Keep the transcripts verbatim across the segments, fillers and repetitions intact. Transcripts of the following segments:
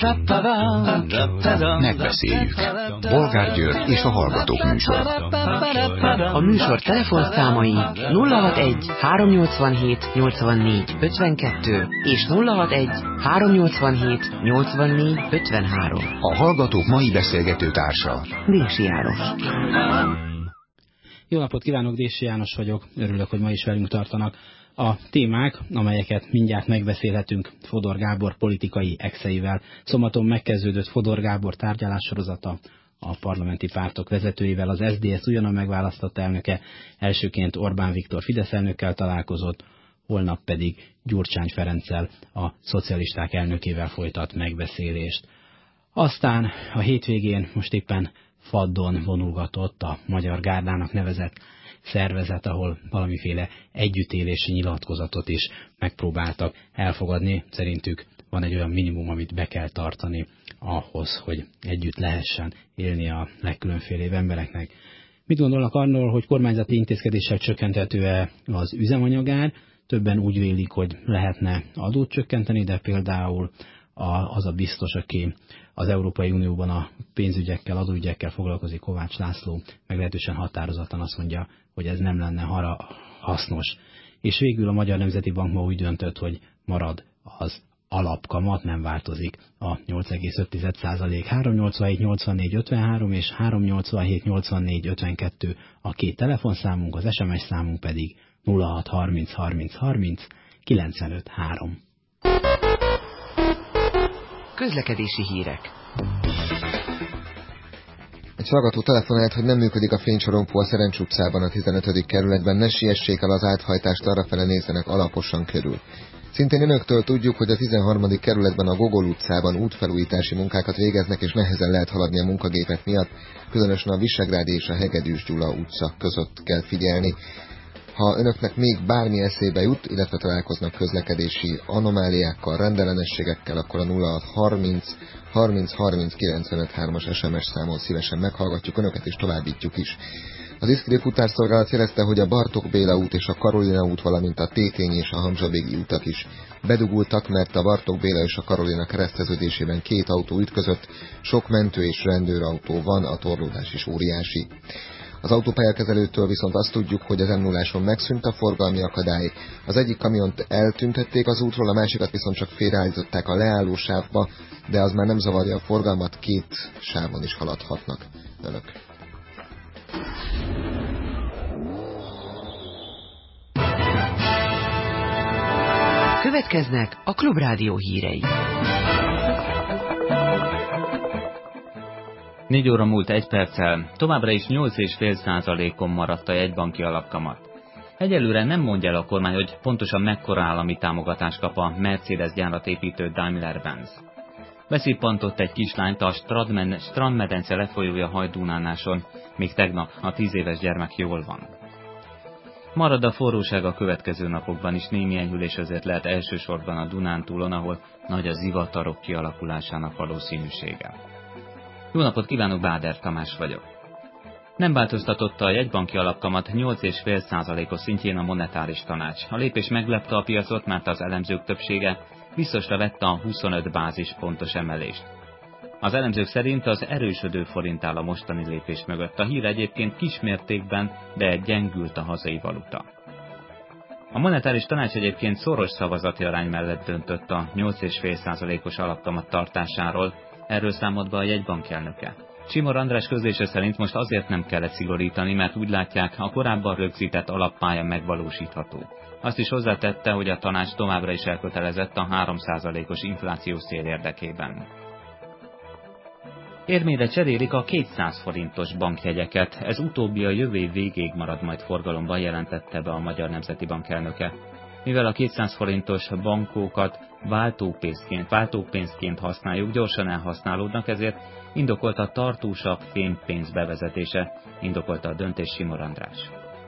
Megbeszéljük. Bolgár György és a Hallgatók műsora. A műsor telefonszámai nulla hatvanegy háromnyolcvanhét nyolcvannégy ötvenkettő és nulla hatvanegy háromnyolcvanhét nyolcvannégy ötvenhárom. A Hallgatók mai beszélgető társa Dési János. Jó napot kívánok, Dési János vagyok. Örülök, hogy ma is velünk tartanak. A témák, amelyeket mindjárt megbeszélhetünk Fodor Gábor politikai exeivel. Szombaton megkezdődött Fodor Gábor tárgyalássorozata a parlamenti pártok vezetőivel. Az es zé dé es ugyanan megválasztott elnöke elsőként Orbán Viktor Fidesz elnökkel találkozott, holnap pedig Gyurcsány Ferenccel, a szocialisták elnökével folytat megbeszélést. Aztán a hétvégén most éppen Faddon vonulgatott a Magyar Gárdának nevezett szervezet, ahol valamiféle együttélési nyilatkozatot is megpróbáltak elfogadni. Szerintük van egy olyan minimum, amit be kell tartani ahhoz, hogy együtt lehessen élni a legkülönfélébb embereknek. Mit gondolnak arról, hogy kormányzati intézkedéssel csökkenthető-e az üzemanyagár? Többen úgy vélik, hogy lehetne adót csökkenteni, de például az a biztos, aki az Európai Unióban a pénzügyekkel, adóügyekkel foglalkozik, Kovács László, meglehetősen határozottan azt mondja, hogy ez nem lenne hara, hasznos. És végül a Magyar Nemzeti Bank ma úgy döntött, hogy marad az alapkamat, nem változik a nyolc egész öt százalék. három nyolcvanhét nyolcvannégy ötvenhárom és három nyolcvanhét nyolcvannégy ötvenkettő a két telefonszámunk, az es em es számunk pedig nulla hat harminc harminc harminc kilencvenöt három. Közlekedési hírek. Egy hallgató telefonált, hogy nem működik a fénysorompó a Szerencs utcában, a tizenötödik kerületben. Ne siessék el az áthajtást, arrafele nézzenek alaposan körül. Szintén önöktől tudjuk, hogy a tizenharmadik kerületben a Gogol utcában útfelújítási munkákat végeznek, és nehezen lehet haladni a munkagépek miatt, különösen a Visegrádi és a Hegedűs Gyula utca között kell figyelni. Ha önöknek még bármi eszébe jut, illetve találkoznak közlekedési anomáliákkal, rendellenességekkel, akkor a nulla hat harminc harminc harminc kilencvenöt hármas es em es számon szívesen meghallgatjuk önöket, és továbbítjuk is. Az Iszkri futárszolgálat jelezte, hogy a Bartók Béla út és a Karolina út, valamint a Tétényi és a Hamzsavégi utak is bedugultak, mert a Bartók Béla és a Karolina kereszteződésében két autó ütközött, sok mentő és rendőrautó van, a torlódás is óriási. Az autópályakezelőtől viszont azt tudjuk, hogy az em nulláson megszűnt a forgalmi akadály. Az egyik kamiont eltüntették az útról, a másikat viszont csak félreállították a leállósávba, de az már nem zavarja a forgalmat, két sávon is haladhatnak önök. Következnek a Klubrádió hírei. Négy óra múlt egy perccel, továbbra is nyolc egész öt százalékon maradt a jegybanki alapkamat. Egyelőre nem mondja el a kormány, hogy pontosan mekkora állami támogatást kap a Mercedes gyárat építő Daimler-Benz. Beszippantott egy kislányt a strandmedence lefolyója Hajdúnánáson, még tegnap a tíz éves gyermek jól van. Marad a forróság a következő napokban is, némi enyhülés azért lehet elsősorban a Dunántúlon, ahol nagy a zivatarok kialakulásának valószínűsége. Jó napot kívánok, Báder Tamás vagyok. Nem változtatotta a jegybanki alapkamat nyolc egész öt százalékos szintjén a monetáris tanács. A lépés meglepte a piacot, mert az elemzők többsége biztosra vette a huszonöt bázispontos emelést. Az elemzők szerint az erősödő forint áll a mostani lépés mögött. A hír egyébként kismértékben, de gyengült a hazai valuta. A monetáris tanács egyébként szoros szavazati arány mellett döntött a nyolc egész öt százalékos alapkamat tartásáról, erről számolt be a jegybank elnöke. Csimor András közlése szerint most azért nem kellett szigorítani, mert úgy látják, a korábban rögzített alappálya megvalósítható. Azt is hozzátette, hogy a tanács továbbra is elkötelezett a három százalékos inflációs cél érdekében. Érmére cserélik a kétszáz forintos bankjegyeket, ez utóbbi a jövő év végéig marad majd forgalomban, jelentette be a Magyar Nemzeti Bank elnöke. Mivel a kétszáz forintos bankókat váltópénzként, váltópénzként használjuk, gyorsan elhasználódnak, ezért indokolt a tartósabb fémpénz bevezetése, indokolta a döntés Simor András.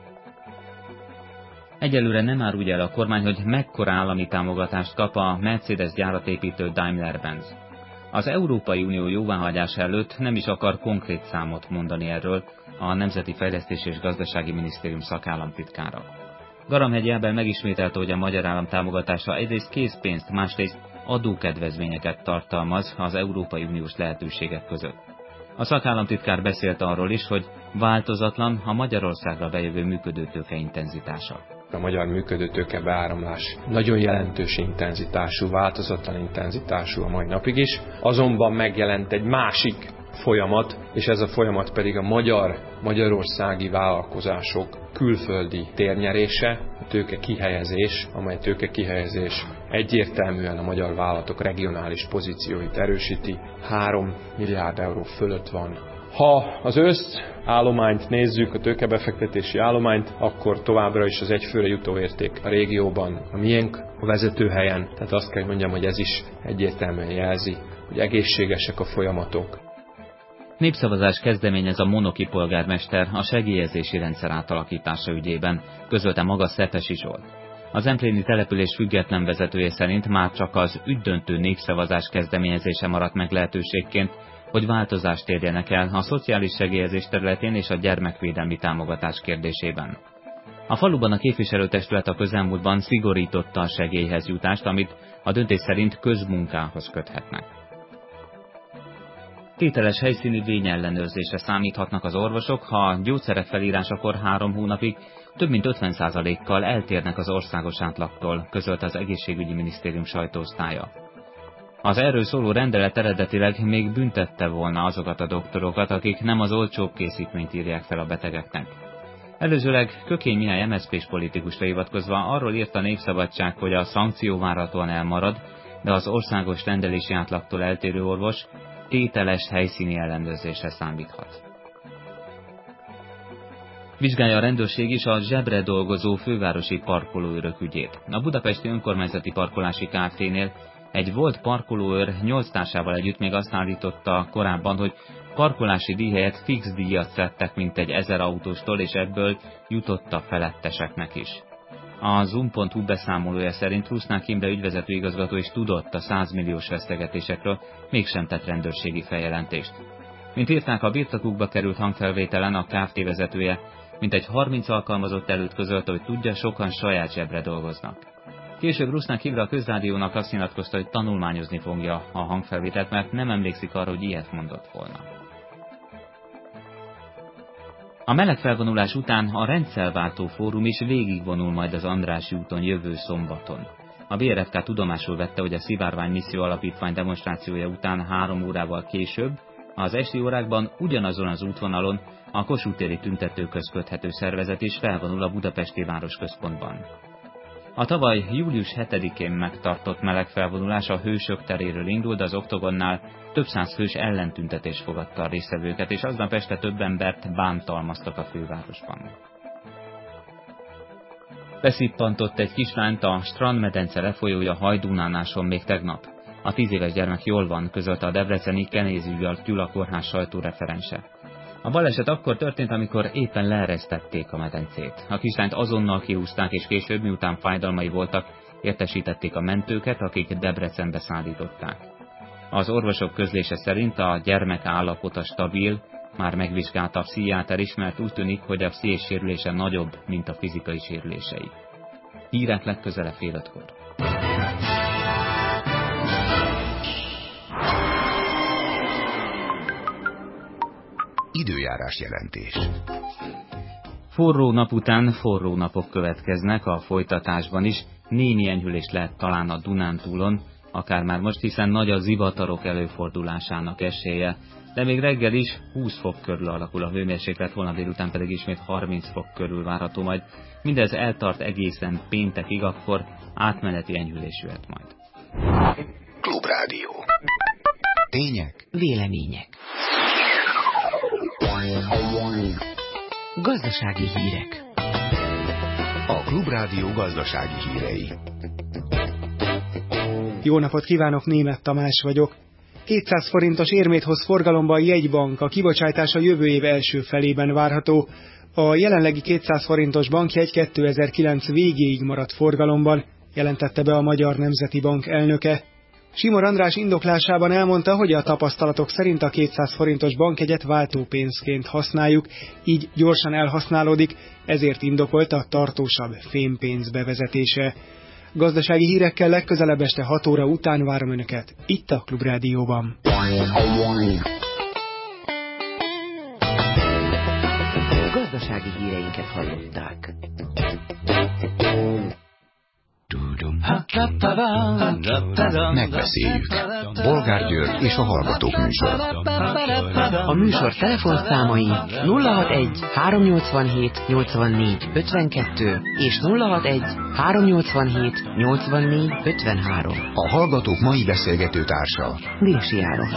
Egyelőre nem árulja el a kormány, hogy mekkora állami támogatást kap a Mercedes gyárat építő Daimler-Benz. Az Európai Unió jóváhagyása előtt nem is akar konkrét számot mondani erről a Nemzeti Fejlesztési és Gazdasági Minisztérium szakállamtitkára. Garamhegyi Ábel megismételte, hogy a magyar állam támogatása egyrészt készpénzt, másrészt adókedvezményeket tartalmaz az Európai Uniós lehetőségek között. A szakállamtitkár beszélt arról is, hogy változatlan a Magyarországra bejövő működőtőke intenzitása. A magyar működőtőke beáramlás nagyon jelentős intenzitású, változatlan intenzitású a mai napig is, azonban megjelent egy másik folyamat, és ez a folyamat pedig a magyar, magyarországi vállalkozások külföldi térnyerése, a tőke kihelyezés, amely tőke kihelyezés egyértelműen a magyar vállalatok regionális pozícióit erősíti, három milliárd euró fölött van. Ha az összállományt nézzük, a tőkebefektetési állományt, akkor továbbra is az egyfőre jutó érték a régióban a miénk a vezetőhelyen, tehát azt kell mondjam, hogy ez is egyértelműen jelzi, hogy egészségesek a folyamatok. Népszavazás kezdeményez a Monoki polgármester a segélyezési rendszer átalakítása ügyében, közölte maga Szepesi Zsolt. Az Zempléni település független vezetője szerint már csak az ügydöntő népszavazás kezdeményezése maradt meg lehetőségként, hogy változást érjenek el a szociális segélyezés területén és a gyermekvédelmi támogatás kérdésében. A faluban a képviselőtestület a közelmúltban szigorította a segélyhez jutást, amit a döntés szerint közmunkához köthetnek. Tételes helyszínű vényellenőrzésre számíthatnak az orvosok, ha a gyógyszerek felírásakor három hónapig több mint ötven százalékkal eltérnek az országos átlagtól, közölte az Egészségügyi Minisztérium sajtóosztálya. Az erről szóló rendelet eredetileg még büntette volna azokat a doktorokat, akik nem az olcsóbb készítményt írják fel a betegeknek. Előzőleg Kökény Mihály em es zé pés politikusra hivatkozva arról írt a Népszabadság, hogy a szankció várhatóan elmarad, de az országos rendelési átlagtól eltérő orvos tételes helyszíni ellenőrzésre számíthat. Vizsgálja a rendőrség is a zsebre dolgozó fővárosi parkolóőrök ügyét. A budapesti önkormányzati parkolási Kft-nél egy volt parkolóőr nyolc társával együtt még azt állította korábban, hogy parkolási díj helyett fix díjat szedtek mintegy ezer autóstól, és ebből jutott a feletteseknek is. A zoom pont hu beszámolója szerint Rusznák Imre ügyvezető igazgató is tudott a száz milliós vesztegetésekről, mégsem tett rendőrségi feljelentést. Mint írták, a birtokukba került hangfelvételen a Kft. Vezetője mintegy harminc alkalmazott előtt közölte, hogy tudja, sokan saját zsebre dolgoznak. Később Rusznák Imre a Közrádiónak azt nyilatkozta, hogy tanulmányozni fogja a hangfelvételt, mert nem emlékszik arra, hogy ilyet mondott volna. A meleg felvonulás után a rendszerváltó fórum is végigvonul majd az Andrássy úton jövő szombaton. A bé er ef ká tudomásul vette, hogy a Szivárvány Misszió Alapítvány demonstrációja után három órával később, az esti órákban ugyanazon az útvonalon a Kossuth téri tüntetőkhöz köthető szervezet is felvonul a budapesti városközpontban. A tavaly július hetedikén megtartott melegfelvonulás a Hősök teréről indult, de az Oktogonnál több száz fős ellentüntetés fogadta a résztvevőket, és aznap este több embert bántalmaztak a fővárosban. Beszippantott egy kislányt a strandmedence lefolyója Hajdúnánáson még tegnap. A tíz éves gyermek jól van, közölte a debreceni Kenézi Gyula kórház sajtóreferense. A baleset akkor történt, amikor éppen leeresztették a medencét. A kislányt azonnal kihúzták, és később, miután fájdalmai voltak, értesítették a mentőket, akik Debrecenbe szállították. Az orvosok közlése szerint a gyermek állapota stabil, már megvizsgálta a pszichiáter is, mert úgy tűnik, hogy a pszichés sérülése nagyobb, mint a fizikai sérülései. Hírek legközelebb fél ötkor. Időjárás jelentés. Forró nap után forró napok következnek, a folytatásban is némi enyhülést lehet talán a Dunántúlon, akár már most, hiszen nagy a zivatarok előfordulásának esélye, de még reggel is húsz fok körül alakul a hőmérséklet, holnap délután pedig ismét harminc fok körül várható majd. Mindez eltart egészen péntekig, akkor átmeneti enyhülés jöhet majd. Klubrádió. Tények. Vélemények. Gazdasági hírek. A Klubrádió gazdasági hírei. Jó napot kívánok, Németh Tamás vagyok. kétszáz forintos érmét hoz forgalomba a jegybank, a kibocsátás a jövő év első felében várható. A jelenlegi kétszáz forintos bankjegy kétezer-kilenc végéig maradt forgalomban, jelentette be a Magyar Nemzeti Bank elnöke. Simor András indoklásában elmondta, hogy a tapasztalatok szerint a kétszáz forintos bankjegyet váltópénzként használjuk, így gyorsan elhasználódik, ezért indokolt a tartósabb fémpénz bevezetése. Gazdasági hírekkel legközelebb este hat óra után várom Önöket, itt a Klubrádióban. Gazdasági híreinket hallották. Megbeszéljük. Bolgár György és a Hallgatók műsora. A műsor telefonszámai nulla hatvanegy háromnyolcvanhét nyolcvannégy ötvenkettő és nulla hatvanegy háromnyolcvanhét nyolcvannégy ötvenhárom. A Hallgatók mai beszélgető társa Dési János.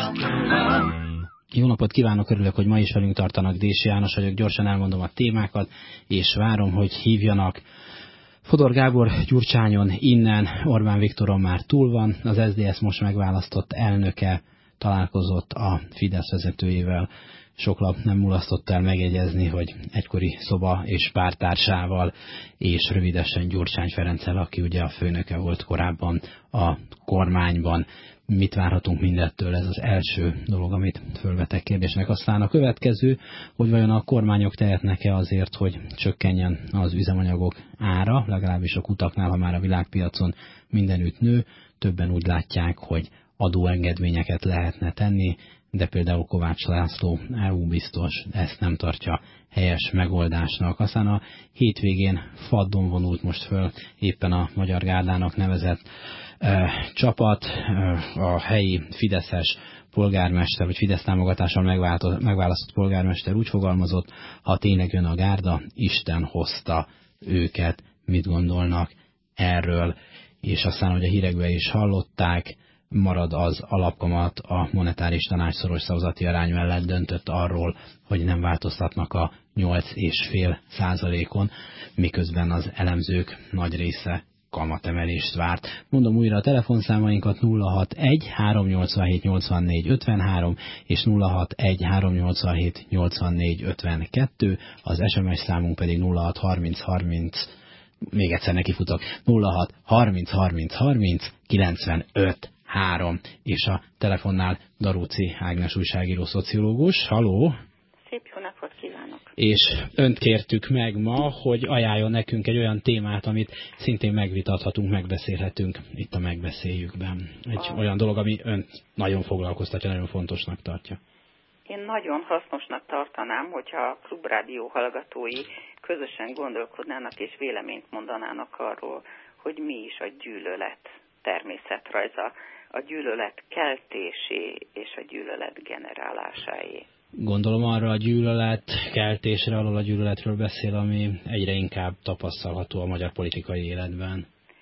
Jó napot kívánok, örülök, hogy ma is velünk tartanak. Dési János vagyok, gyorsan elmondom a témákat, és várom, hogy hívjanak. Fodor Gábor Gyurcsányon, innen Orbán Viktoron már túl van, az es zé es most megválasztott elnöke találkozott a Fidesz vezetőjével. Sok lap nem mulasztott el megjegyezni, hogy egykori szoba és pártársával, és rövidesen Gyurcsány Ferenccel, aki ugye a főnöke volt korábban a kormányban. Mit várhatunk mindettől? Ez az első dolog, amit fölvetek kérdésnek. Aztán a következő, hogy vajon a kormányok tehetnek-e azért, hogy csökkenjen az üzemanyagok ára, legalábbis a kutaknál, ha már a világpiacon mindenütt nő. Többen úgy látják, hogy adóengedményeket lehetne tenni, de például Kovács László é u biztos ezt nem tartja helyes megoldásnak. Aztán a hétvégén faddon vonult most föl éppen a Magyar Gárdának nevezett e, csapat, e, a helyi fideszes polgármester, vagy Fidesz támogatással megválasztott polgármester úgy fogalmazott, ha tényleg jön a Gárda, Isten hozta őket. Mit gondolnak erről? És aztán, hogy a hírekben is hallották, marad az alapkamat, a monetáris tanács szoros szavazati arány mellett döntött arról, hogy nem változtatnak a nyolc egész öt százalékon, miközben az elemzők nagy része kamatemelést várt. Mondom újra a telefonszámainkat: nulla hatvanegy háromnyolcvanhét nyolcvannégy ötvenhárom és nulla hatvanegy háromnyolcvanhét nyolcvannégy ötvenkettő, az es em es számunk pedig nulla hat harminc harminc, még egyszer nekifutok, nulla hat harminc harminc harminc kilencvenöt három, és a telefonnál Daróczi Ágnes újságíró, szociológus. Haló! Szép jó napot kívánok! És önt kértük meg ma, hogy ajánljon nekünk egy olyan témát, amit szintén megvitathatunk, megbeszélhetünk itt a Megbeszéljükben. Egy a... olyan dolog, ami önt nagyon foglalkoztatja, nagyon fontosnak tartja. Én nagyon hasznosnak tartanám, hogyha a Klubrádió hallgatói közösen gondolkodnának és véleményt mondanának arról, hogy mi is a gyűlölet természetrajza, a gyűlölet keltésé és a gyűlölet generálásáé. Gondolom arra a gyűlölet keltésre, arról a gyűlöletről beszél, ami egyre inkább tapasztalható a magyar politikai életben.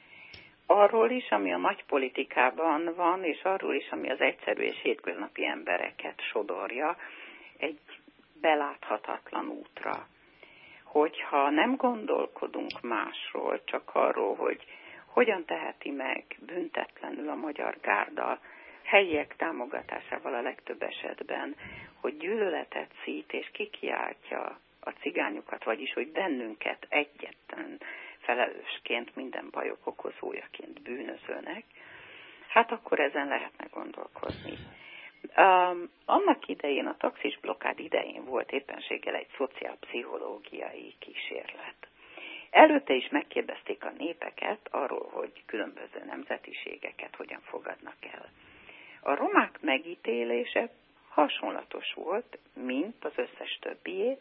Arról is, ami a nagy politikában van, és arról is, ami az egyszerű és hétköznapi embereket sodorja egy beláthatatlan útra. Hogyha nem gondolkodunk másról, csak arról, hogy hogyan teheti meg büntetlenül a Magyar Gárda helyiek támogatásával a legtöbb esetben, hogy gyűlöletet szít és kikiáltja a cigányokat, vagyis hogy bennünket egyetlen felelősként, minden bajok okozójaként bűnözőnek, hát akkor ezen lehetne gondolkozni. Um, annak idején, a taxis blokkád idején volt éppenséggel egy szociálpszichológiai kísérlet. Előtte is megkérdezték a népeket arról, hogy különböző nemzetiségeket hogyan fogadnak el. A romák megítélése hasonlatos volt, mint az összes többié,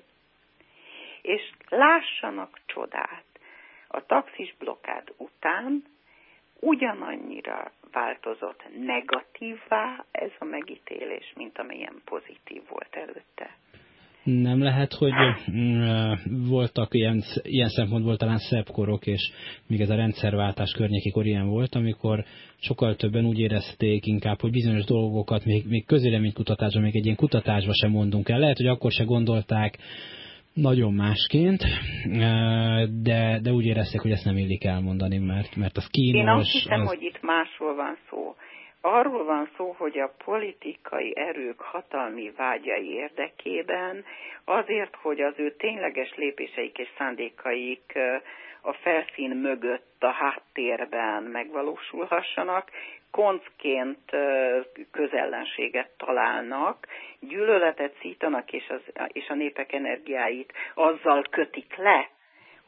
és lássanak csodát, a taxis blokkád után ugyanannyira változott negatívvá ez a megítélés, mint amilyen pozitív volt előtte. Nem lehet, hogy voltak ilyen, ilyen szempontból talán szebb korok, és még ez a rendszerváltás környékikor ilyen volt, amikor sokkal többen úgy érezték inkább, hogy bizonyos dolgokat még, még közvéleménykutatásban, még egy ilyen kutatásban sem mondunk el. Lehet, hogy akkor se gondolták nagyon másként, de, de úgy érezték, hogy ezt nem illik elmondani, mert, mert az kínos. Én azt hiszem, az... hogy itt másról van szó. Arról van szó, hogy a politikai erők hatalmi vágyai érdekében, azért, hogy az ő tényleges lépéseik és szándékaik a felszín mögött, a háttérben megvalósulhassanak, koncként közellenséget találnak, gyűlöletet szítanak, és, az, és a népek energiáit azzal kötik le,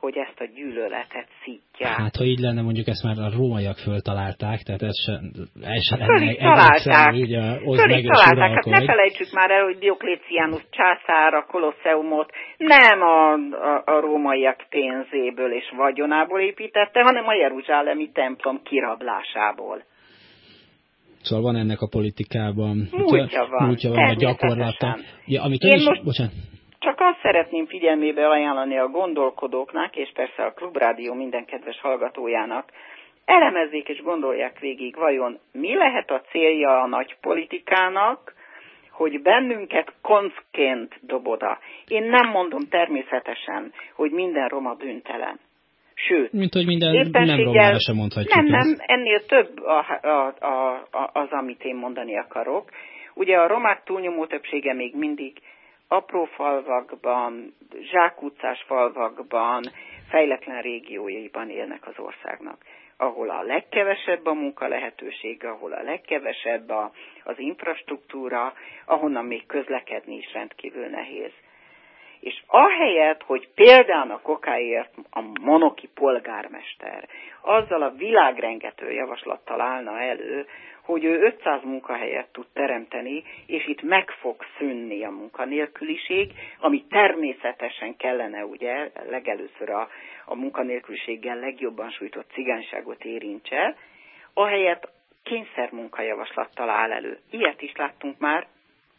hogy ezt a gyűlöletet szítják. Hát, ha így lenne, mondjuk ezt már a rómaiak föltalálták, tehát ez se, ez se Föl lenne is találták. így a Föl is találták. Hát ne felejtsük már el, hogy Diokléciánus császár a Kolosseumot nem a, a, a rómaiak pénzéből és vagyonából építette, hanem a jeruzsálemi templom kirablásából. Szóval van ennek a politikában múltja van, múltja van a gyakorlata. Ja, amit Én is, most bocsánat. csak azt szeretném figyelmébe ajánlani a gondolkodóknak, és persze a Klubrádió minden kedves hallgatójának, elemezzék és gondolják végig, vajon mi lehet a célja a nagy politikának, hogy bennünket koncként dob oda. Én nem mondom természetesen, hogy minden roma bűntelen. Sőt, mint hogy minden nem romára sem mondhatjuk. Nem, nem, ennél több a, a, a, a, az, amit én mondani akarok. Ugye a romák túlnyomó többsége még mindig apró falvakban, zsákutcás falvakban, fejletlen régiójaiban élnek az országnak, ahol a legkevesebb a munka lehetőség, ahol a legkevesebb a, az infrastruktúra, ahonnan még közlekedni is rendkívül nehéz. És ahelyett, hogy például a kokáért a monoki polgármester azzal a világrengető javaslattal állna elő, hogy ő ötszáz munkahelyet tud teremteni, és itt meg fog szűnni a munkanélküliség, ami természetesen kellene, ugye, legelőször a, a munkanélküliséggel legjobban sújtott cigányságot érintse, ahelyett kényszermunkajavaslattal áll elő. Ilyet is láttunk már.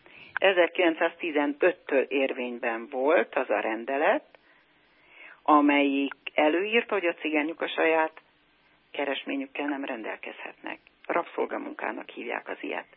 ezerkilencszáztizenöttől érvényben volt az a rendelet, amelyik előírta, hogy a cigányok a saját keresményükkel nem rendelkezhetnek. Rabszolgamunkának hívják az ilyet.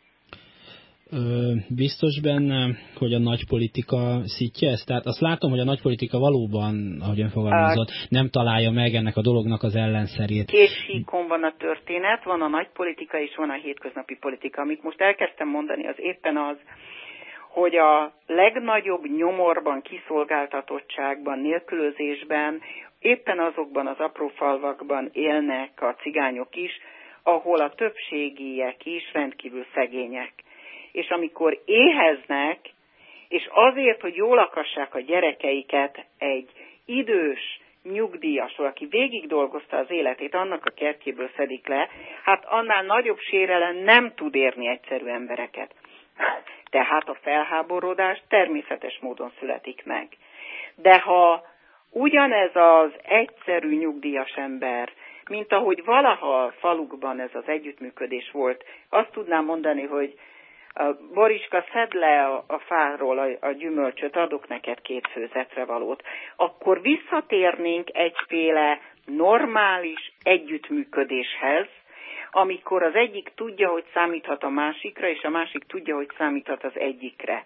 Ö, biztos benne, hogy a nagypolitika szítja ezt? Tehát azt látom, hogy a nagypolitika valóban, ahogy ön fogalmazott, nem találja meg ennek a dolognak az ellenszerét. Két síkon van a történet, van a nagypolitika és van a hétköznapi politika. Amit most elkezdtem mondani, az éppen az, hogy a legnagyobb nyomorban, kiszolgáltatottságban, nélkülözésben éppen azokban az apró falvakban élnek a cigányok is, ahol a többségiek is rendkívül szegények. És amikor éheznek, és azért, hogy jól lakassák a gyerekeiket, egy idős, nyugdíjasról, aki végig dolgozta az életét, annak a kertjéből szedik le, hát annál nagyobb sérelem nem tud érni egyszerű embereket. Tehát a felháborodás természetes módon születik meg. De ha ugyanez az egyszerű nyugdíjas ember, mint ahogy valaha a falukban ez az együttműködés volt, azt tudnám mondani, hogy Boriska, szedd le a, a fáról a, a gyümölcsöt, adok neked két főzetre valót, akkor visszatérnénk egyféle normális együttműködéshez, amikor az egyik tudja, hogy számíthat a másikra, és a másik tudja, hogy számíthat az egyikre.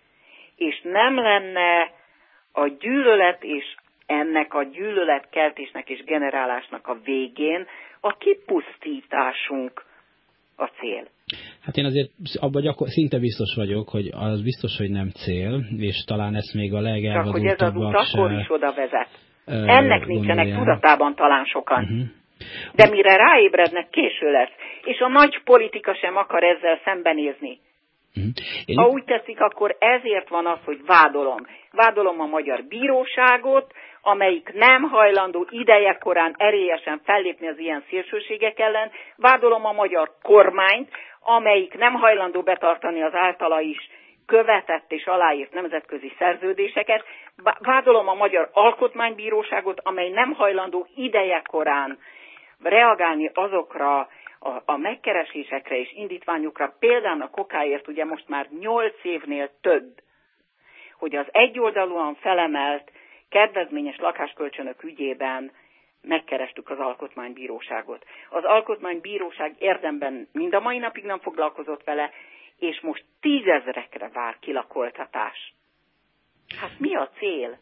És nem lenne a gyűlölet és ennek a gyűlöletkeltésnek és generálásnak a végén a kipusztításunk a cél. Hát én azért abban gyakor- szinte biztos vagyok, hogy az biztos, hogy nem cél, és talán ezt még a legelvadultabbak Csak hogy ez az út akkor is oda vezet. Ö, Ennek nincsenek gondolják. Tudatában talán sokan. Uh-huh. De mire ráébrednek, késő lesz. És a nagy politika sem akar ezzel szembenézni. Uh-huh. Én... Ha úgy teszik, akkor ezért van az, hogy vádolom. Vádolom a magyar bíróságot, amelyik nem hajlandó idejekorán erélyesen fellépni az ilyen szélsőségek ellen. Vádolom a magyar kormányt, amelyik nem hajlandó betartani az általa is követett és aláírt nemzetközi szerződéseket. Vádolom a magyar alkotmánybíróságot, amely nem hajlandó idejekorán reagálni azokra a, a megkeresésekre és indítványokra, például a kokáért ugye most már nyolc évnél több, hogy az egyoldalúan felemelt kedvezményes lakáskölcsönök ügyében megkerestük az alkotmánybíróságot. Az alkotmánybíróság érdemben mind a mai napig nem foglalkozott vele, és most tízezrekre vár kilakoltatás. Hát mi a cél?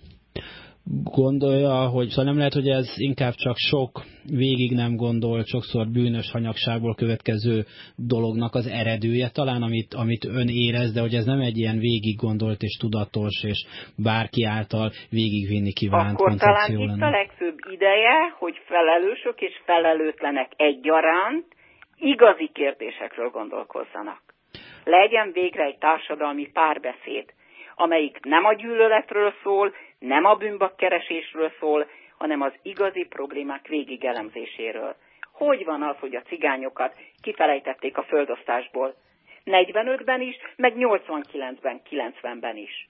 Gondolja, hogy szóval nem lehet, hogy ez inkább csak sok végig nem gondolt, sokszor bűnös hanyagságból következő dolognak az eredője talán, amit, amit ön érez, de hogy ez nem egy ilyen végig gondolt és tudatos, és bárki által végigvinni kívánt Akkor koncepció talán lenne. itt a legfőbb ideje, hogy felelősök és felelőtlenek egyaránt igazi kérdésekről gondolkozzanak. Legyen végre egy társadalmi párbeszéd, amelyik nem a gyűlöletről szól, nem a bűnbakkeresésről szól, hanem az igazi problémák végigelemzéséről. Hogy van az, hogy a cigányokat kifelejtették a földosztásból? negyvenötben is, meg nyolcvankilencben, kilencvenben is.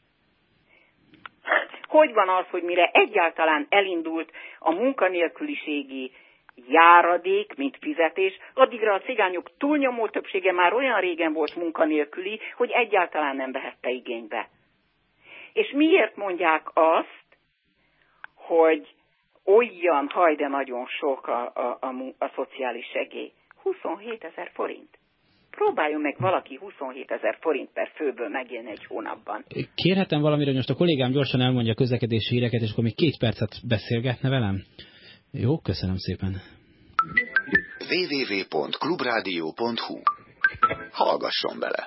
Hogy van az, hogy mire egyáltalán elindult a munkanélküliségi járadék, mint fizetés, addigra a cigányok túlnyomó többsége már olyan régen volt munkanélküli, hogy egyáltalán nem vehette igénybe. És miért mondják azt, hogy olyan, haj de nagyon sok a, a, a, a szociális segély? huszonhétezer forint. Próbáljon meg valaki huszonhétezer forint per főből megélni egy hónapban. Kérhetem valamire, most a kollégám gyorsan elmondja a közlekedési híreket, és akkor még két percet beszélgetne velem? Jó, köszönöm szépen. double-u double-u double-u pont klubrádió pont hu Hallgasson bele!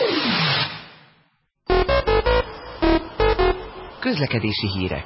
Közlekedési hírek.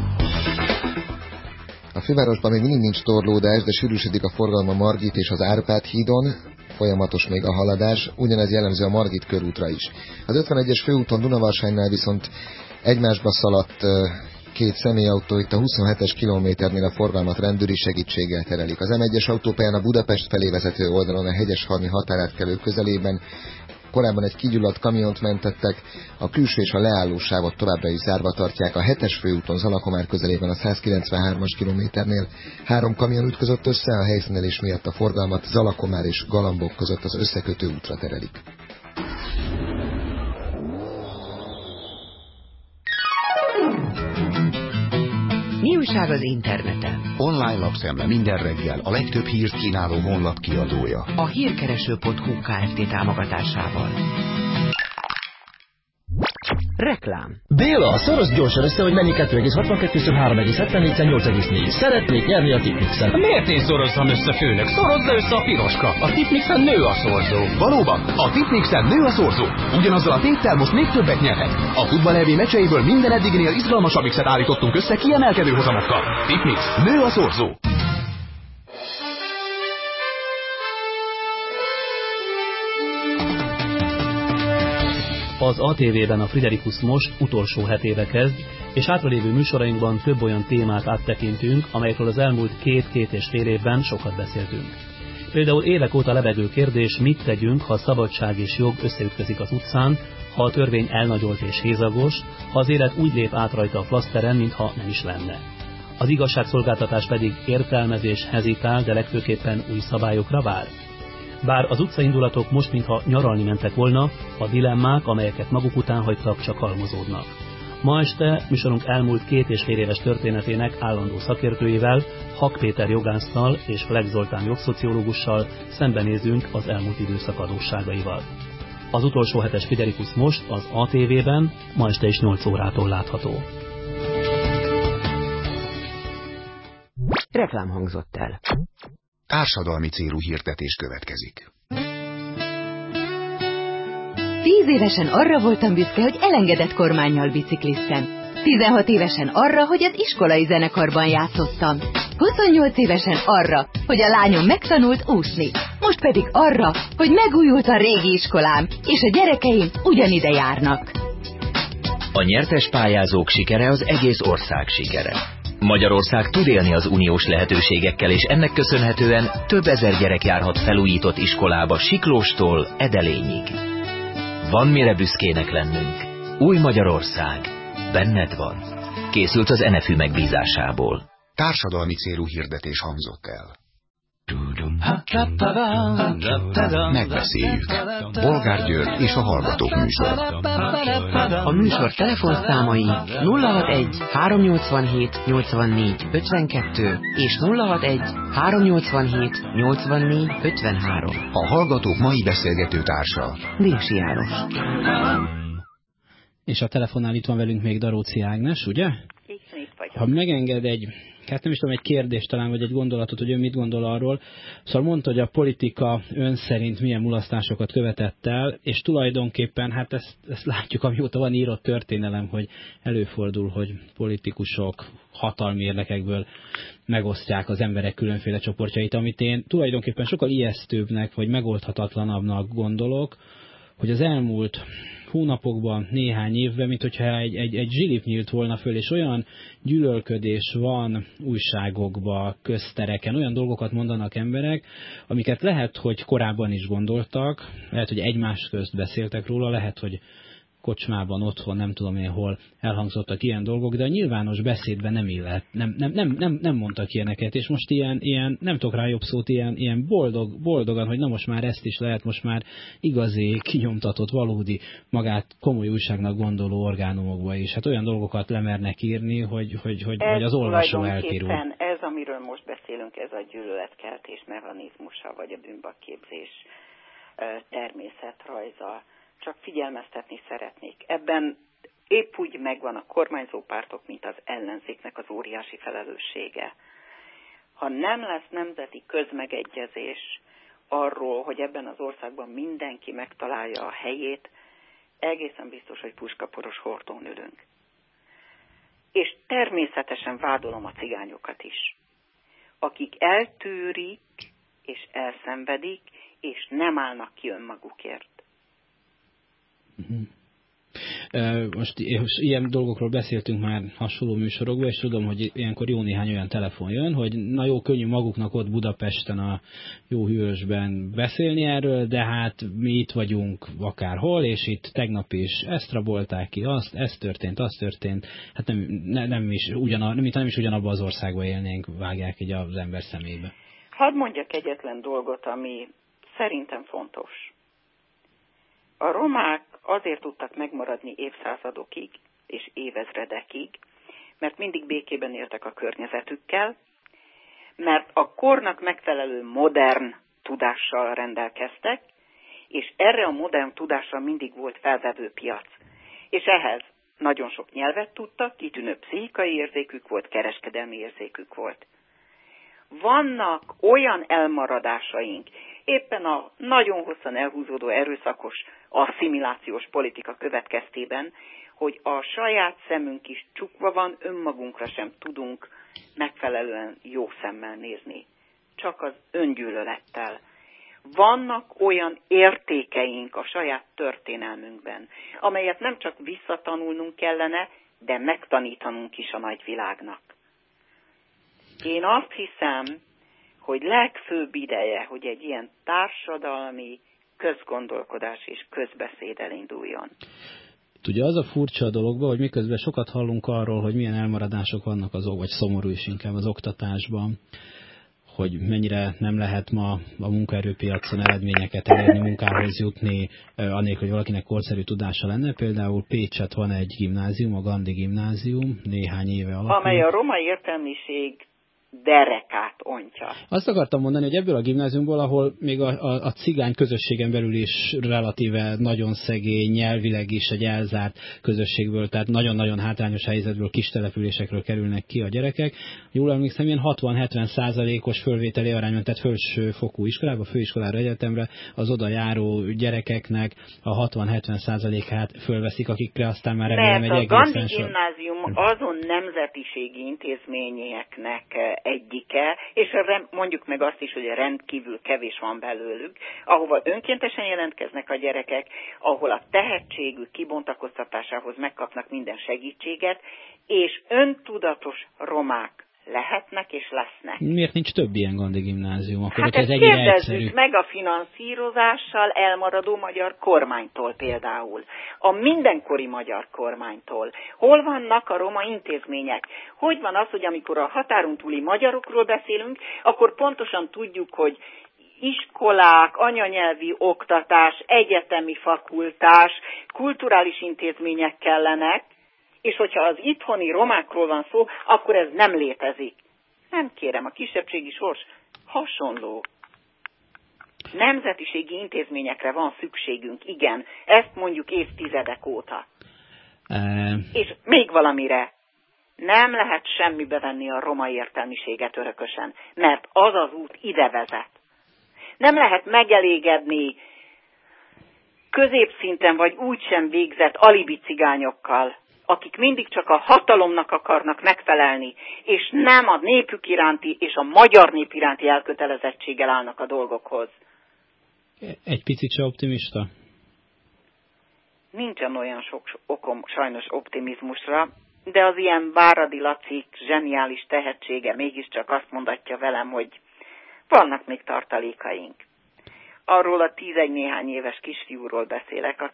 A fővárosban még mindig nincs torlódás, de sűrűsödik a forgalom a Margit és az Árpád hídon, folyamatos még a haladás, ugyanez jellemző a Margit körútra is. Az ötvenegyes főúton Dunavarsánynál viszont egymásba szaladt két személyautó, itt a huszonhetes kilométernél a forgalmat rendőri segítséggel terelik. Az em egyes autópályán a Budapest felé vezető oldalon a Hegyeshalmi határátkelő közelében korábban egy kigyulladt kamiont mentettek, a külső és a leállósávot továbbra is zárva tartják. A hetes főúton Zalakomár közelében a százkilencvenhármas kilométernél három kamion ütközött össze, a helyszínelés miatt a forgalmat Zalakomár és Galambok között az összekötő útra terelik. Mi újság az interneten? Online lapszemle minden reggel a legtöbb hírt kínáló honlap kiadója. A hírkereső pont hu Kft. Támogatásával. Reklám. Béla, szoroz gyorsan össze, hogy mennyi kettő egész hatvankettőször három egész hetvennégy nyolc egész négy. Szeretnék nyerni a Tipmixen. Miért én szorozzam össze, főnök? Szorozza össze a piroska. A Tipmixen nő a szorzó. Valóban, a Tipmixen nő a szorzó. Ugyanazzal a téttel most még többet nyerhet. A futball é bé meccseiből minden eddignél izgalmasabb mixet állítottunk össze kiemelkedő hozamokkal. Tipmix, nő a szorzó. Az á té vében a Friderikus most utolsó hetébe kezd, és hátralévő műsorainkban több olyan témát áttekintünk, amelyekről az elmúlt két-két és fél évben sokat beszéltünk. Például évek óta lebegő kérdés, mit tegyünk, ha a szabadság és jog összeütközik az utcán, ha a törvény elnagyolt és hézagos, ha az élet úgy lép át rajta a flaszteren, mintha nem is lenne. Az igazságszolgáltatás pedig értelmezés hezitál, de legfőképpen új szabályokra vár. Bár az utcaindulatok most mintha nyaralni mentek volna, a dilemmák, amelyeket maguk után hagytak, csak halmozódnak. Ma este műsorunk elmúlt két és fél éves történetének állandó szakértőivel, Hak Péter jogásszal és Fleck Zoltán jogszociológussal szembenézünk az elmúlt időszak adósságaival. Az utolsó hetes Friderikus most az á té vében, ma este is nyolc órától látható. Reklám hangzott el. Társadalmi célú hirdetés következik. Tíz évesen arra voltam büszke, hogy elengedett kormánnyal bicikliztem. Tizenhat évesen arra, hogy az iskolai zenekarban játszottam. Huszonnyolc évesen arra, hogy a lányom megtanult úszni. Most pedig arra, hogy megújult a régi iskolám, és a gyerekeim ugyanide járnak. A nyertes pályázók sikere az egész ország sikere. Magyarország tud élni az uniós lehetőségekkel, és ennek köszönhetően több ezer gyerek járhat felújított iskolába Siklóstól Edelényig. Van mire büszkének lennünk. Új Magyarország. Benned van. Készült az en ef ü megbízásából. Társadalmi célú hirdetés hangzott el. Megbeszéljük. Bolgár György és a Hallgatók műsora. A műsor telefonszámai nulla hatvanegy háromnyolcvanhét nyolcvannégy ötvenkettő és nulla hatvanegy háromnyolcvanhét nyolcvannégy ötvenhárom. A Hallgatók mai beszélgető társa Dési János. És a telefonnál itt van velünk még Daróci Ágnes, ugye? Ha megenged egy, hát nem is tudom, egy kérdést talán, vagy egy gondolatot, hogy ön mit gondol arról. Szóval mondta, hogy a politika ön szerint milyen mulasztásokat követett el, és tulajdonképpen, hát ezt, ezt látjuk, amióta van írott történelem, hogy előfordul, hogy politikusok hatalmi érdekekből megosztják az emberek különféle csoportjait, amit én tulajdonképpen sokkal ijesztőbbnek, vagy megolthatatlanabbnak gondolok, hogy az elmúlt hónapokban, néhány évben, mint hogyha egy, egy, egy zsilip nyílt volna föl, és olyan gyűlölködés van újságokban, köztereken, olyan dolgokat mondanak emberek, amiket lehet, hogy korábban is gondoltak, lehet, hogy egymás közt beszéltek róla, lehet, hogy kocsmában, otthon, nem tudom én hol elhangzottak ilyen dolgok, de a nyilvános beszédben nem illet, nem, nem, nem, nem, nem mondtak ilyeneket, és most ilyen, ilyen nem tudok rá jobb szót, ilyen, ilyen boldog, boldogan, hogy na most már ezt is lehet, most már igazi, kinyomtatott, valódi, magát komoly újságnak gondoló orgánumokba is. Hát olyan dolgokat lemernek írni, hogy, hogy, hogy, hogy az olvasó elpirul. Ez, amiről most beszélünk, ez a gyűlöletkeltés mechanizmusa, vagy a bűnbakképzés természetrajza. Csak figyelmeztetni szeretnék. Ebben épp úgy megvan a kormányzó pártok, mint az ellenzéknek az óriási felelőssége. Ha nem lesz nemzeti közmegegyezés arról, hogy ebben az országban mindenki megtalálja a helyét, egészen biztos, hogy puskaporos hordón ülünk. És természetesen vádolom a cigányokat is, akik eltűrik és elszenvedik, és nem állnak ki önmagukért. Most ilyen dolgokról beszéltünk már hasonló műsorokban, és tudom, hogy ilyenkor jó néhány olyan telefon jön, hogy na jó, könnyű maguknak ott Budapesten a jó hűvösben beszélni erről, de hát mi itt vagyunk akárhol, és itt tegnap is ezt rabolták ki, azt, ez történt, az történt, hát nem, ne, nem is ugyanab, nem, nem is ugyanabban az országban élnénk, vágják így az ember szemébe. Hadd mondjak egyetlen dolgot, ami szerintem fontos. A romák azért tudtak megmaradni évszázadokig és évezredekig, mert mindig békében éltek a környezetükkel, mert a kornak megfelelő modern tudással rendelkeztek, és erre a modern tudásra mindig volt felvevő piac. És ehhez nagyon sok nyelvet tudtak, kitűnő pszichikai érzékük volt, kereskedelmi érzékük volt. Vannak olyan elmaradásaink, éppen a nagyon hosszan elhúzódó erőszakos asszimilációs politika következtében, hogy a saját szemünk is csukva van, önmagunkra sem tudunk megfelelően jó szemmel nézni. Csak az öngyűlölettel. Vannak olyan értékeink a saját történelmünkben, amelyet nem csak visszatanulnunk kellene, de megtanítanunk is a nagyvilágnak. Én azt hiszem, hogy legfőbb ideje, hogy egy ilyen társadalmi közgondolkodás és közbeszéd elinduljon. Ugye az a furcsa a dologban, hogy miközben sokat hallunk arról, hogy milyen elmaradások vannak, az, vagy szomorú is inkább az oktatásban, hogy mennyire nem lehet ma a munkaerőpiacon eredményeket elérni, munkához jutni, anélkül, hogy valakinek korszerű tudása lenne. Például Pécset van egy gimnázium, a Gandhi gimnázium, néhány éve alatt. Amely a roma értelmiség derekát ontja. Azt akartam mondani, hogy ebből a gimnáziumból, ahol még a, a, a cigány közösségen belül is relatíve nagyon szegény, nyelvileg is egy elzárt közösségből, tehát nagyon-nagyon hátrányos helyzetből, kis településekről kerülnek ki a gyerekek. Jól emlékszem, ilyen hatvan-hetven százalékos fölvételi arányban, tehát felsőfokú iskolába, főiskolára, egyetemre az oda járó gyerekeknek a hatvan-hetven százalékát fölveszik, akikre aztán már remélem egy egészen Mert a Gandhi gimnázium azon nemzetiségi intézményeknek egyike, és mondjuk meg azt is, hogy rendkívül kevés van belőlük, ahova önkéntesen jelentkeznek a gyerekek, ahol a tehetségük kibontakoztatásához megkapnak minden segítséget, és öntudatos romák lehetnek és lesznek. Miért nincs több ilyen Gandhi gimnázium? Akkor, hát ez ezt kérdezzük meg a finanszírozással elmaradó magyar kormánytól például. A mindenkori magyar kormánytól. Hol vannak a roma intézmények? Hogy van az, hogy amikor a határon túli magyarokról beszélünk, akkor pontosan tudjuk, hogy iskolák, anyanyelvi oktatás, egyetemi fakultás, kulturális intézmények kellenek, és hogyha az itthoni romákról van szó, akkor ez nem létezik. Nem kérem, a kisebbségi sors hasonló. Nemzetiségi intézményekre van szükségünk, igen. Ezt mondjuk évtizedek óta. E... És még valamire. Nem lehet semmibe venni a roma értelmiséget örökösen, mert az az út ide vezet. Nem lehet megelégedni középszinten vagy úgysem végzett alibi cigányokkal, akik mindig csak a hatalomnak akarnak megfelelni, és nem a népük iránti és a magyar nép iránti elkötelezettséggel állnak a dolgokhoz. Egy picit se optimista? nincsen olyan sok okom sajnos optimizmusra, de az ilyen Váradi Laci zseniális tehetsége mégiscsak azt mondatja velem, hogy vannak még tartalékaink. Arról a tízegy néhány éves kisfiúról beszélek,